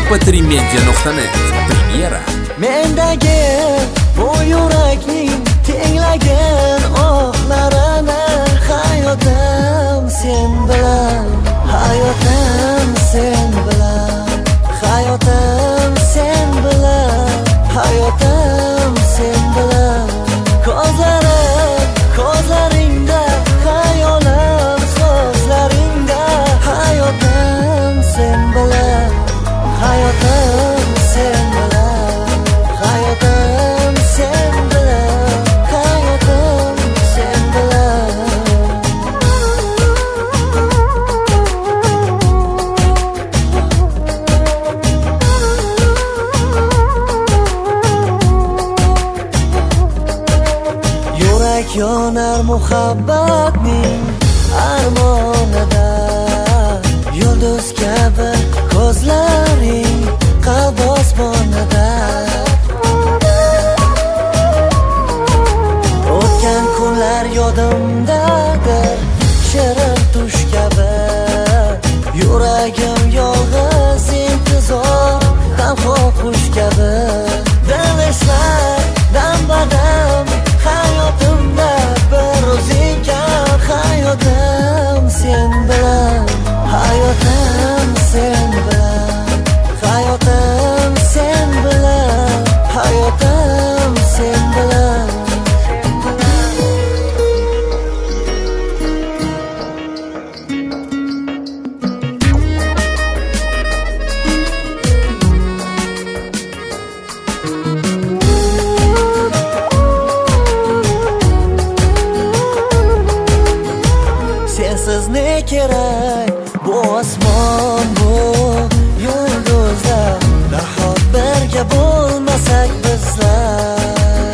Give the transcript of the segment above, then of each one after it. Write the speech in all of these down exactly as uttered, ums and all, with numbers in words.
em p tri media nuqta net Premyera. Mendagi bu yurakning tinglagan oqlarini hayotim sen bilan, hayotim sen bilan, hayotim sen bilan, hayotim sen bilan. Ko'zlarim ko'zlaringda, xayolim so'zlaringda, hayotim sen bilan, hayotim sen bilan, hayotim sen bilan, hayotim sen bilan. Yurak yonar muhabbatning armonida, yulduz kabi ko'zlaring qalb osmonida. O'tgan kunlar yodimdadir, shirin tush kabi. Yuragim yolg'iz intizor, tanho qush kabi. Dil eslar dam badam, hayotimda bir o'zing kal. Hayotim sen bilan, hayotim sen bilan, hayotim sen bilan, hayotim sen bilan. Sensiz ne kerak bu osmon, bu yulduzlar, nahot birga bo'lmasak bizlar.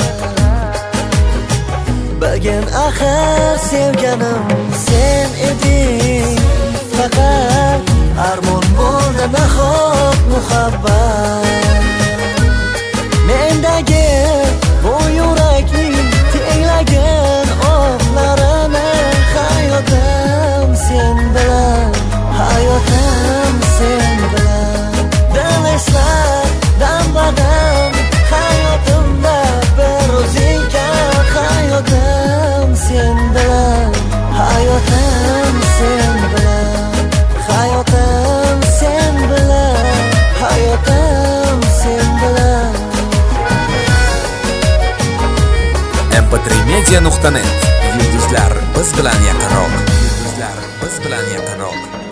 Bilgin axir sevganim sen eding, faqat armon bo'ldi nahot muhabbat. Mendagi bu yurakning tinglagan oqlarini hayotim sen bilan, hayotim sen bilan. Dil eslar dam badam, hayotimda bir o'zing kal. Hayotim sen bilan, hayotim sen bilan, hayotim sen bilan, hayotim sen bilan. em p tri media nuqta net. Yulduzlar biz bilan yaqinroq. Yulduzlar biz bilan yaqinroq.